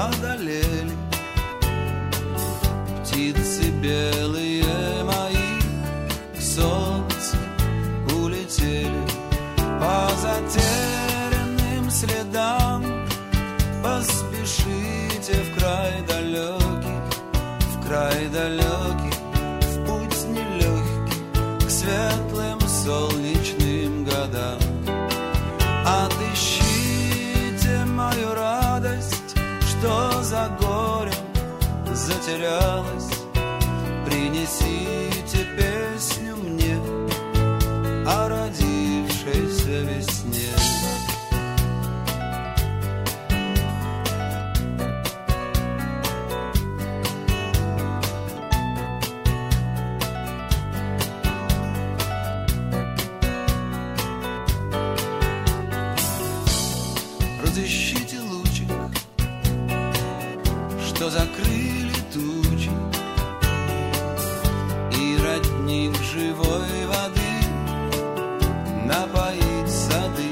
одолели. Птицы белые мои к солнцу улетели. По затерянным следам поспешите в край далекий, в край далекий, в путь нелегкий к светлым солнечным годам. Отыщите мою радость, что за горем затерялась. Принесите песню мне о родившейся весне. Разыщите лучик, что закрыли тучи, и родник живой воды напоить сады.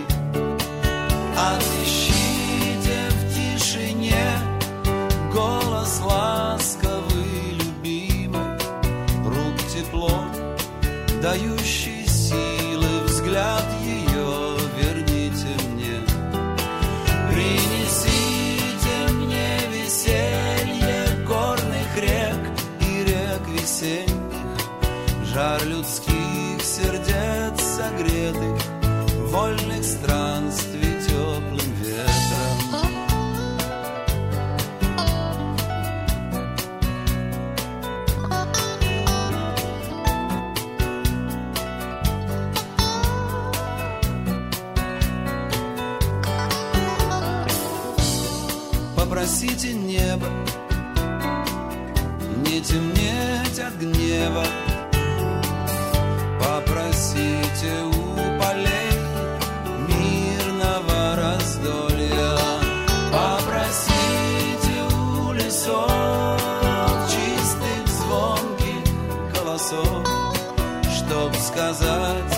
Отыщите в тишине голос ласковый, любимый, рук тепло, дающий силы, взгляд ее верните мне. Принесите мне веселье горных рек и рек весенних, жар людских сердец согретых, вольных странствий теплым ветром. Попросите небо не темнеть от гнева. Попросите у полей мирного раздолья. Попросите у лесов чистых звонких голосов, чтоб сказать